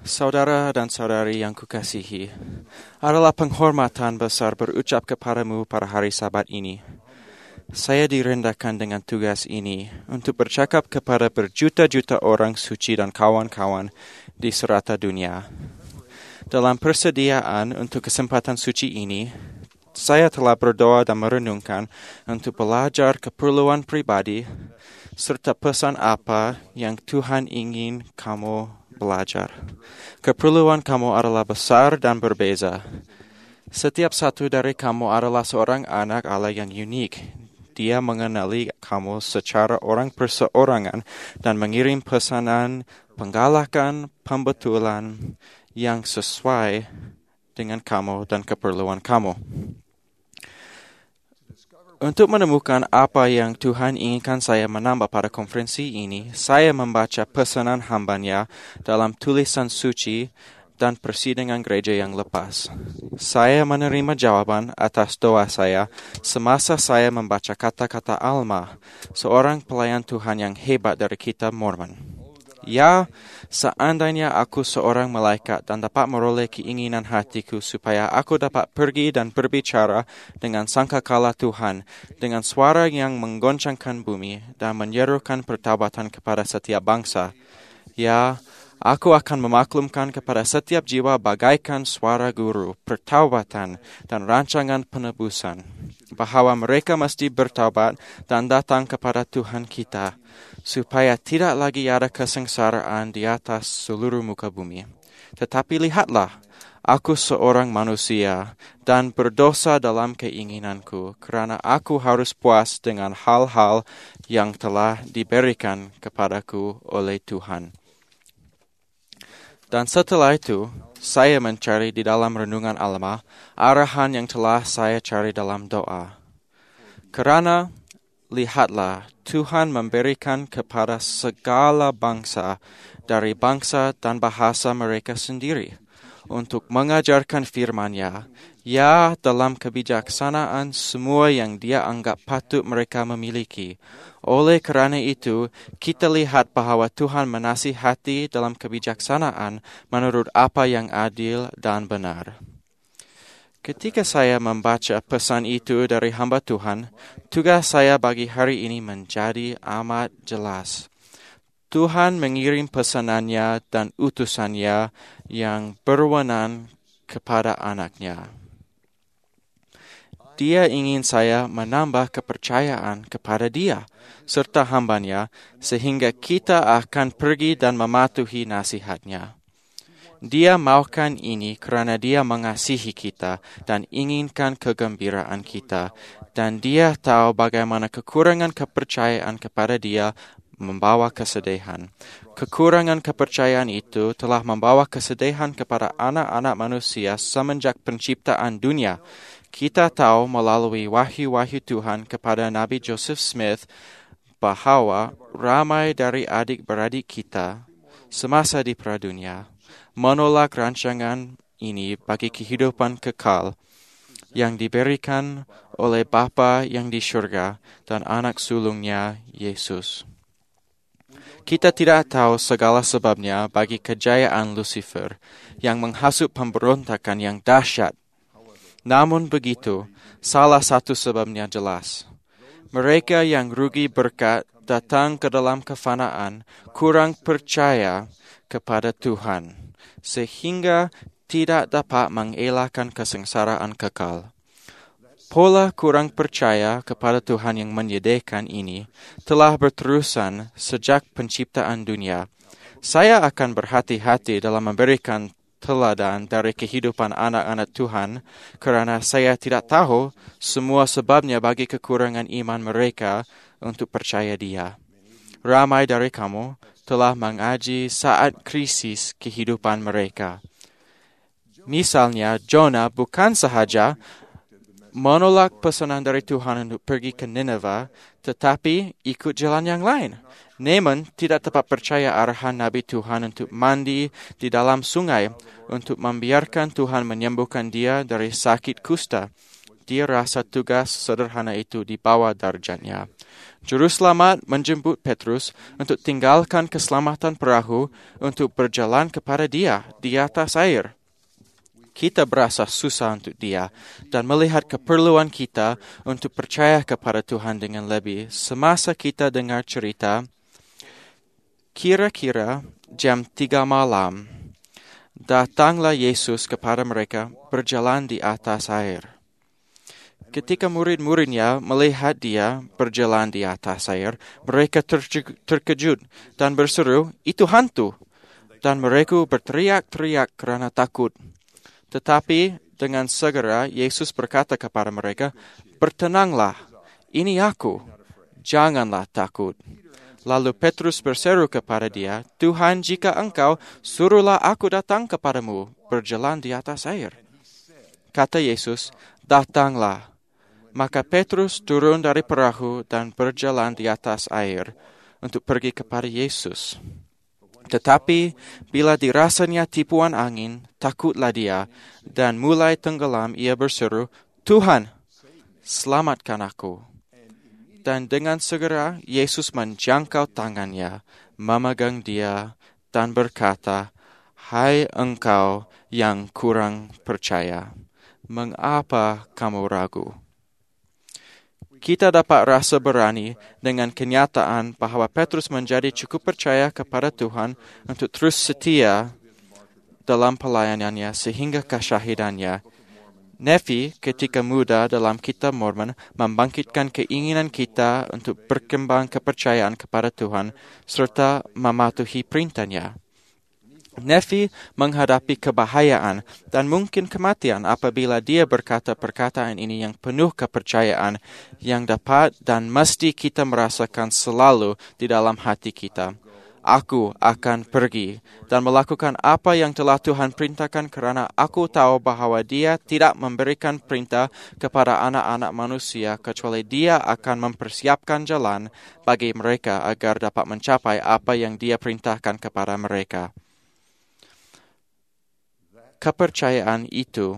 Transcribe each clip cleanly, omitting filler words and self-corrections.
Saudara dan saudari yang kukasihi, adalah penghormatan besar berucap kepadamu pada hari Sabat ini. Saya direndahkan dengan tugas ini untuk bercakap kepada berjuta-juta orang suci dan kawan-kawan di serata dunia. Dalam persediaan untuk kesempatan suci ini, saya telah berdoa dan merenungkan untuk belajar keperluan pribadi serta pesan apa yang Tuhan ingin kamu belajar. Keperluan kamu adalah besar dan berbeza. Setiap satu dari kamu adalah seorang anak Allah yang unik. Dia mengenali kamu secara orang perseorangan dan mengirim pesanan, penggalakan, pembetulan yang sesuai dengan kamu dan keperluan kamu. Untuk menemukan apa yang Tuhan inginkan saya menambah pada konferensi ini, saya membaca pesanan hamba-Nya dalam tulisan suci dan persidangan gereja yang lepas. Saya menerima jawaban atas doa saya semasa saya membaca kata-kata Alma, seorang pelayan Tuhan yang hebat dari kitab Mormon. Ya, seandainya aku seorang malaikat dan dapat meroleh keinginan hatiku supaya aku dapat pergi dan berbicara dengan sangkakala Tuhan, dengan suara yang menggoncangkan bumi dan menyerukan pertobatan kepada setiap bangsa. Ya, aku akan memaklumkan kepada setiap jiwa bagaikan suara guru, pertobatan dan rancangan penebusan, bahwa mereka mesti bertaubat dan datang kepada Tuhan kita, supaya tidak lagi ada kesengsaraan di atas seluruh muka bumi. Tetapi lihatlah, aku seorang manusia dan berdosa dalam keinginanku, kerana aku harus puas dengan hal-hal yang telah diberikan kepadaku oleh Tuhan. Dan setelah itu, saya mencari di dalam renungan Alma arahan yang telah saya cari dalam doa. Kerana, lihatlah, Tuhan memberikan kepada segala bangsa dari bangsa dan bahasa mereka sendiri untuk mengajarkan firman-Nya, ya dalam kebijaksanaan semua yang Dia anggap patut mereka memiliki. Oleh kerana itu, kita lihat bahawa Tuhan menasihati dalam kebijaksanaan menurut apa yang adil dan benar. Ketika saya membaca pesan itu dari hamba Tuhan, tugas saya bagi hari ini menjadi amat jelas. Tuhan mengirim pesanannya dan utusannya yang berwenang kepada anak-Nya. Dia ingin saya menambah kepercayaan kepada Dia serta hamba-Nya sehingga kita akan pergi dan mematuhi nasihat-Nya. Dia maukan ini kerana Dia mengasihi kita dan inginkan kegembiraan kita, dan Dia tahu bagaimana kekurangan kepercayaan kepada Dia membawa kesedihan. Kekurangan kepercayaan itu telah membawa kesedihan kepada anak-anak manusia semenjak penciptaan dunia. Kita tahu melalui wahyu-wahyu Tuhan kepada Nabi Joseph Smith bahawa ramai dari adik-beradik kita semasa di pradunia menolak rancangan ini bagi kehidupan kekal yang diberikan oleh Bapa yang di syurga dan anak sulungnya, Yesus. Kita tidak tahu segala sebabnya bagi kejayaan Lucifer yang menghasut pemberontakan yang dahsyat. Namun begitu, salah satu sebabnya jelas. Mereka yang rugi berkat datang ke dalam kefanaan kurang percaya kepada Tuhan, sehingga tidak dapat mengelakkan kesengsaraan kekal. Pola kurang percaya kepada Tuhan yang menyediakan ini telah berterusan sejak penciptaan dunia. Saya akan berhati-hati dalam memberikan teladan dari kehidupan anak-anak Tuhan kerana saya tidak tahu semua sebabnya bagi kekurangan iman mereka untuk percaya Dia. Ramai dari kamu telah mengaji saat krisis kehidupan mereka. Misalnya, Jonah bukan sahaja menolak pesanan dari Tuhan untuk pergi ke Nineveh, tetapi ikut jalan yang lain. Naaman tidak dapat percaya arahan Nabi Tuhan untuk mandi di dalam sungai untuk membiarkan Tuhan menyembuhkan dia dari sakit kusta. Dia rasa tugas sederhana itu di bawah darjatnya. Juru selamat menjemput Petrus untuk tinggalkan keselamatan perahu untuk berjalan kepada dia di atas air. Kita berasa susah untuk dia dan melihat keperluan kita untuk percaya kepada Tuhan dengan lebih. Semasa kita dengar cerita, kira-kira jam 3 malam, datanglah Yesus kepada mereka berjalan di atas air. Ketika murid-muridnya melihat dia berjalan di atas air, mereka terkejut dan berseru, "Itu hantu!" Dan mereka berteriak-teriak karena takut. Tetapi dengan segera Yesus berkata kepada mereka, "Bertenanglah, ini aku, janganlah takut." Lalu Petrus berseru kepada dia, "Tuhan, jika engkau, suruhlah aku datang kepadamu, berjalan di atas air." Kata Yesus, "Datanglah." Maka Petrus turun dari perahu dan berjalan di atas air untuk pergi kepada Yesus. Tetapi bila dirasanya tipuan angin, takutlah dia, dan mulai tenggelam ia berseru, "Tuhan, selamatkan aku." Dan dengan segera Yesus menjangkau tangannya, memegang dia, dan berkata, "Hai engkau yang kurang percaya, mengapa kamu ragu?" Kita dapat rasa berani dengan kenyataan bahwa Petrus menjadi cukup percaya kepada Tuhan untuk terus setia dalam pelayanannya sehingga kesyahidannya. Nephi ketika muda dalam Kitab Mormon membangkitkan keinginan kita untuk berkembang kepercayaan kepada Tuhan serta mematuhi perintahnya. Nephi menghadapi kebahayaan dan mungkin kematian apabila dia berkata perkataan ini yang penuh kepercayaan yang dapat dan mesti kita merasakan selalu di dalam hati kita. "Aku akan pergi dan melakukan apa yang telah Tuhan perintahkan kerana aku tahu bahawa Dia tidak memberikan perintah kepada anak-anak manusia kecuali Dia akan mempersiapkan jalan bagi mereka agar dapat mencapai apa yang Dia perintahkan kepada mereka." Kepercayaan itu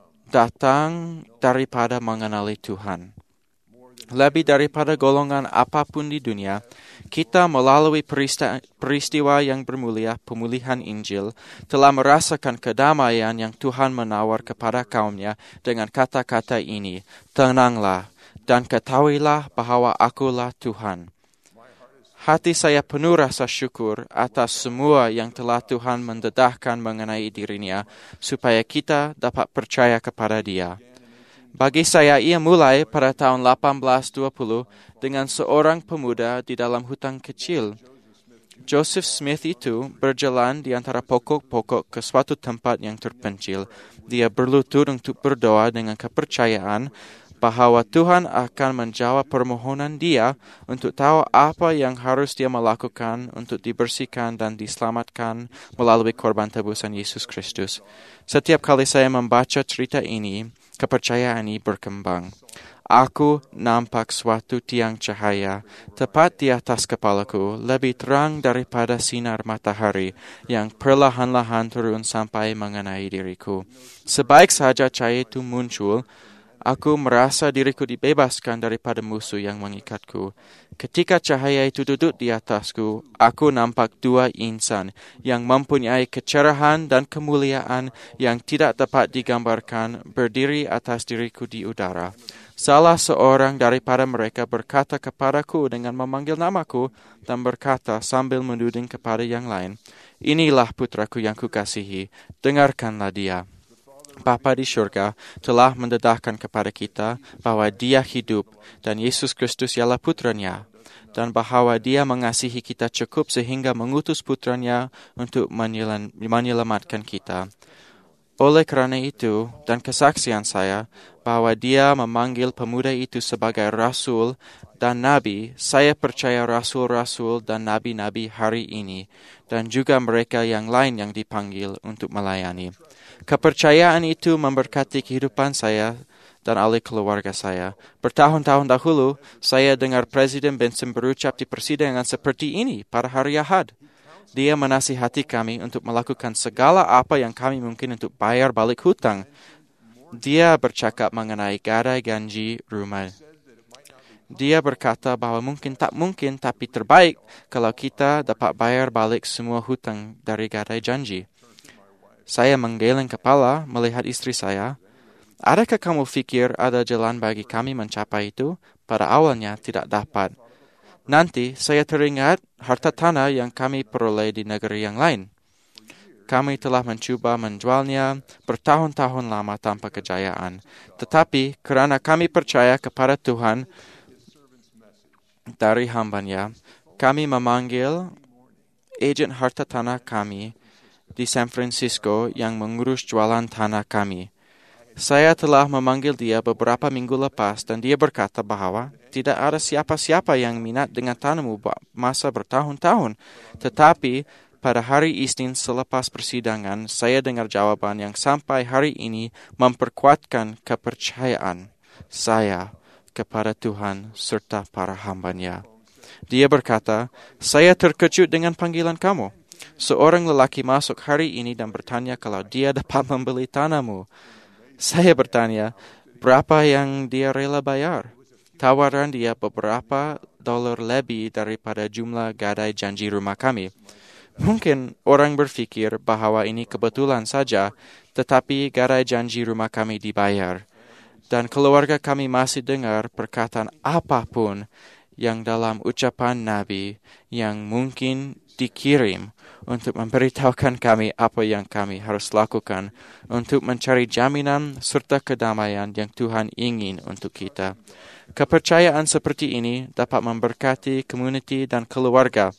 datang daripada mengenali Tuhan. Lebih daripada golongan apapun di dunia, kita melalui peristiwa yang bermulia pemulihan Injil telah merasakan kedamaian yang Tuhan menawar kepada kaumnya dengan kata-kata ini, "Tenanglah dan ketahuilah bahawa akulah Tuhan." Hati saya penuh rasa syukur atas semua yang telah Tuhan mendedahkan mengenai dirinya, supaya kita dapat percaya kepada Dia. Bagi saya, ia mulai pada tahun 1820 dengan seorang pemuda di dalam hutan kecil. Joseph Smith itu berjalan di antara pokok-pokok ke suatu tempat yang terpencil. Dia berlutut untuk berdoa dengan kepercayaan bahawa Tuhan akan menjawab permohonan dia untuk tahu apa yang harus dia melakukan untuk dibersihkan dan diselamatkan melalui korban tebusan Yesus Kristus. Setiap kali saya membaca cerita ini, kepercayaan ini berkembang. Aku nampak suatu tiang cahaya tepat di atas kepalaku, lebih terang daripada sinar matahari yang perlahan-lahan turun sampai mengenai diriku. Sebaik saja cahaya itu muncul, aku merasa diriku dibebaskan daripada musuh yang mengikatku. Ketika cahaya itu duduk di atasku, aku nampak dua insan yang mempunyai kecerahan dan kemuliaan yang tidak dapat digambarkan berdiri atas diriku di udara. Salah seorang daripada mereka berkata kepadaku dengan memanggil namaku dan berkata sambil menuding kepada yang lain, "Inilah putraku yang kukasihi, dengarkanlah dia." Bapa di syurga telah mendedahkan kepada kita bahwa Dia hidup dan Yesus Kristus ialah putranya, dan bahawa Dia mengasihi kita cukup sehingga mengutus putranya untuk menyelamatkan kita. Oleh kerana itu dan kesaksian saya bahwa Dia memanggil pemuda itu sebagai rasul dan nabi, saya percaya rasul-rasul dan nabi-nabi hari ini dan juga mereka yang lain yang dipanggil untuk melayani. Kepercayaan itu memberkati kehidupan saya dan ahli keluarga saya. Bertahun-tahun dahulu, saya dengar Presiden Benson berucap di persidangan seperti ini pada hari Ahad. Dia menasihati kami untuk melakukan segala apa yang kami mungkin untuk bayar balik hutang. Dia bercakap mengenai gadai ganji rumah. Dia berkata bahwa mungkin tak mungkin, tapi terbaik kalau kita dapat bayar balik semua hutang dari gadai janji. Saya menggeleng kepala melihat istri saya. Adakah kamu pikir ada jalan bagi kami mencapai itu? Pada awalnya tidak dapat. Nanti saya teringat harta tanah yang kami peroleh di negeri yang lain. Kami telah mencoba menjualnya bertahun-tahun lama tanpa kejayaan. Tetapi karena kami percaya kepada Tuhan dari hamba-Nya, kami memanggil ejen harta tanah kami di San Francisco yang mengurus jualan tanah kami. Saya telah memanggil dia beberapa minggu lepas dan dia berkata bahwa tidak ada siapa-siapa yang minat dengan tanahmu masa bertahun-tahun. Tetapi pada hari Isnin selepas persidangan, saya dengar jawaban yang sampai hari ini memperkuatkan kepercayaan saya kepada Tuhan serta para hamba-Nya. Dia berkata, saya terkejut dengan panggilan kamu. Seorang lelaki masuk hari ini dan bertanya kalau dia dapat membeli tanahmu. Saya bertanya, berapa yang dia rela bayar? Tawaran dia beberapa dolar lebih daripada jumlah gadai janji rumah kami. Mungkin orang berpikir bahwa ini kebetulan saja, tetapi gadai janji rumah kami dibayar. Dan keluarga kami masih dengar perkataan apapun yang dalam ucapan Nabi yang mungkin dikirim untuk memberitahukan kami apa yang kami harus lakukan untuk mencari jaminan serta kedamaian yang Tuhan ingin untuk kita. Kepercayaan seperti ini dapat memberkati komuniti dan keluarga.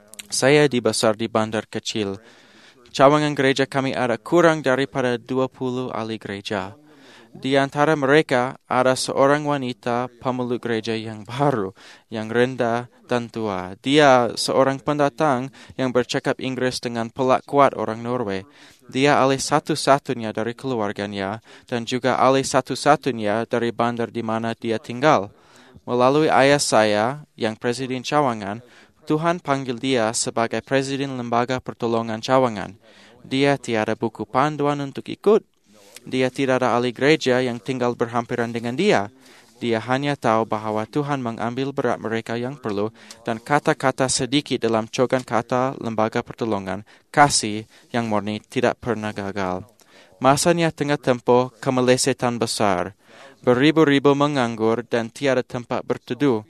Saya dibesar di bandar kecil. Cawangan gereja kami ada kurang daripada 20 ahli gereja. Di antara mereka ada seorang wanita pemeluk gereja yang baru, yang rendah dan tua. Dia seorang pendatang yang bercakap Inggris dengan pelak kuat orang Norway. Dia ahli satu-satunya dari keluarganya dan juga ahli satu-satunya dari bandar di mana dia tinggal. Melalui ayah saya, yang Presiden Cawangan, Tuhan panggil dia sebagai Presiden Lembaga Pertolongan Cawangan. Dia tiada buku panduan untuk ikut. Dia tidak ada ahli gereja yang tinggal berhampiran dengan dia. Dia hanya tahu bahwa Tuhan mengambil berat mereka yang perlu dan kata-kata sedikit dalam cogan kata lembaga pertolongan, kasih yang murni tidak pernah gagal. Masanya tengah tempoh kemelesetan besar. Beribu-ribu menganggur dan tiada tempat berteduh.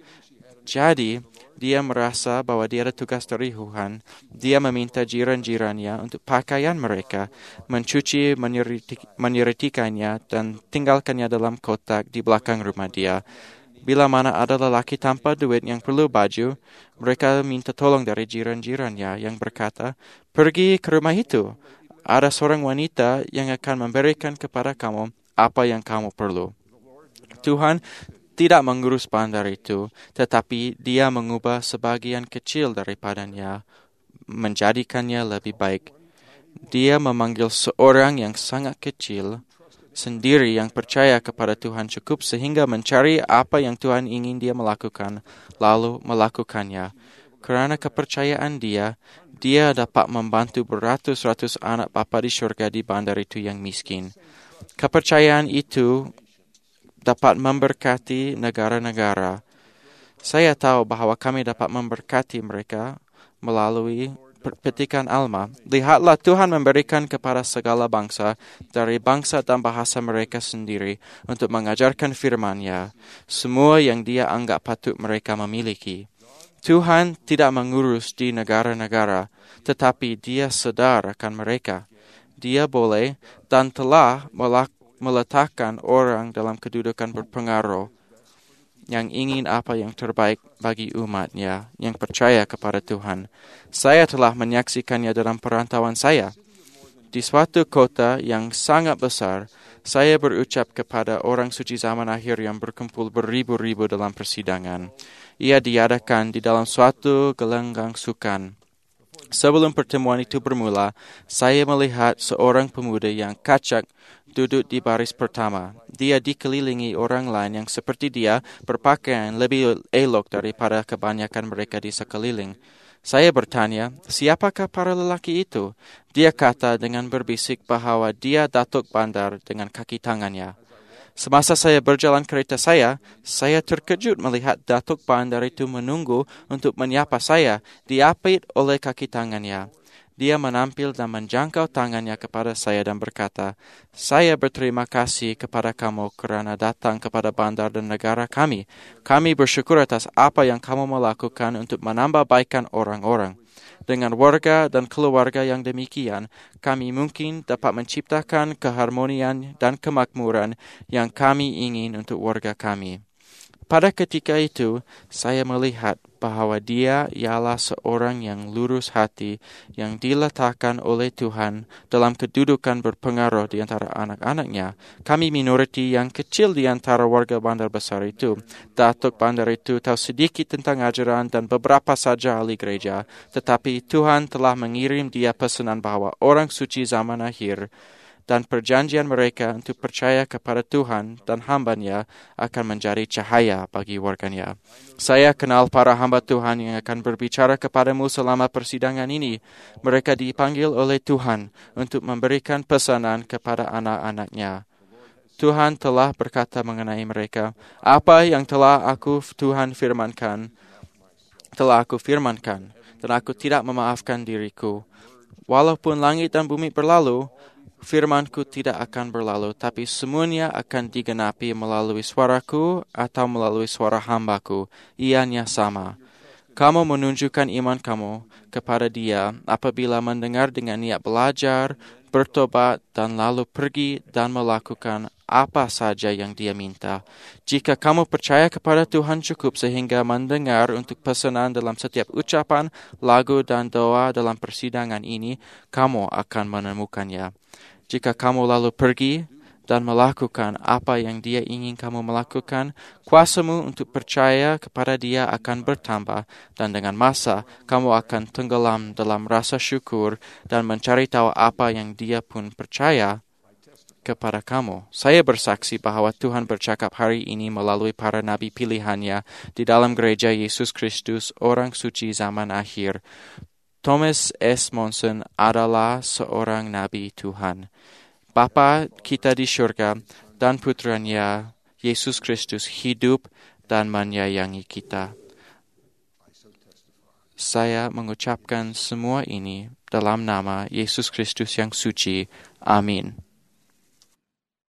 Jadi, dia merasa bahwa dia ada tugas dari Tuhan. Dia meminta jiran-jirannya untuk pakaian mereka, mencuci, menyeritikannya, dan tinggalkannya dalam kotak di belakang rumah dia. Bila mana ada lelaki tanpa duit yang perlu baju, mereka minta tolong dari jiran-jirannya yang berkata, pergi ke rumah itu. Ada seorang wanita yang akan memberikan kepada kamu apa yang kamu perlu. Tuhan tidak mengurus bandar itu, tetapi dia mengubah sebagian kecil daripadanya, menjadikannya lebih baik. Dia memanggil seorang yang sangat kecil, sendiri yang percaya kepada Tuhan cukup sehingga mencari apa yang Tuhan ingin dia melakukan, lalu melakukannya. Kerana kepercayaan dia dapat membantu beratus-ratus anak bapa di syurga di bandar itu yang miskin. Kepercayaan itu dapat memberkati negara-negara. Saya tahu bahwa kami dapat memberkati mereka melalui petikan Alma. Lihatlah, Tuhan memberikan kepada segala bangsa dari bangsa dan bahasa mereka sendiri untuk mengajarkan firman-Nya, semua yang Dia anggap patut mereka memiliki. Tuhan tidak mengurus di negara-negara, tetapi Dia sedar akan mereka. Dia boleh dan telah meletakkan orang dalam kedudukan berpengaruh yang ingin apa yang terbaik bagi umat-Nya yang percaya kepada Tuhan. Saya telah menyaksikannya dalam perantauan saya. Di suatu kota yang sangat besar, saya berucap kepada orang suci zaman akhir yang berkumpul beribu-ribu dalam persidangan. Ia diadakan di dalam suatu gelanggang sukan. Sebelum pertemuan itu bermula, saya melihat seorang pemuda yang kacak duduk di baris pertama. Dia dikelilingi orang lain yang seperti dia berpakaian lebih elok daripada kebanyakan mereka di sekeliling. Saya bertanya, siapakah para lelaki itu? Dia kata dengan berbisik bahwa dia datuk bandar dengan kaki tangannya. Semasa saya berjalan kereta saya terkejut melihat Datuk Bandar itu menunggu untuk menyapa saya, diapit oleh kaki tangannya. Dia menampil dan menjangkau tangannya kepada saya dan berkata, "Saya berterima kasih kepada kamu kerana datang kepada bandar dan negara kami. Kami bersyukur atas apa yang kamu melakukan untuk menambah baikan orang-orang. Dengan warga dan keluarga yang demikian, kami mungkin dapat menciptakan keharmonian dan kemakmuran yang kami ingin untuk warga kami." Pada ketika itu, saya melihat bahawa dia ialah seorang yang lurus hati, yang diletakkan oleh Tuhan dalam kedudukan berpengaruh di antara anak-anaknya. Kami minoriti yang kecil di antara warga bandar besar itu. Datuk bandar itu tahu sedikit tentang ajaran dan beberapa saja ahli gereja, tetapi Tuhan telah mengirim dia pesanan bahawa orang suci zaman akhir dan perjanjian mereka untuk percaya kepada Tuhan dan hamba-Nya akan menjadi cahaya bagi warganya. Saya kenal para hamba Tuhan yang akan berbicara kepadamu selama persidangan ini. Mereka dipanggil oleh Tuhan untuk memberikan pesanan kepada anak-anak-Nya. Tuhan telah berkata mengenai mereka, "Apa yang telah Tuhan firmankan, telah aku firmankan, dan aku tidak memaafkan diriku. Walaupun langit dan bumi berlalu, firmanku tidak akan berlalu, tapi semuanya akan digenapi melalui suaraku atau melalui suara hambaku. Ianya sama. Kamu menunjukkan iman kamu kepada Dia apabila mendengar dengan niat belajar, bertobat, dan lalu pergi dan melakukan apa saja yang Dia minta. Jika kamu percaya kepada Tuhan cukup sehingga mendengar untuk pesanan dalam setiap ucapan, lagu, dan doa dalam persidangan ini, kamu akan menemukannya. Jika kamu lalu pergi dan melakukan apa yang Dia ingin kamu melakukan, kuasamu untuk percaya kepada Dia akan bertambah, dan dengan masa kamu akan tenggelam dalam rasa syukur dan mencari tahu apa yang Dia pun percaya kepada kamu. Saya bersaksi bahawa Tuhan bercakap hari ini melalui para nabi pilihannya di dalam gereja Yesus Kristus, orang suci zaman akhir. Thomas S. Monson adalah seorang nabi Tuhan. Bapa kita di syurga dan putranya Yesus Kristus hidup dan menyayangi kita. Saya mengucapkan semua ini dalam nama Yesus Kristus yang suci. Amin.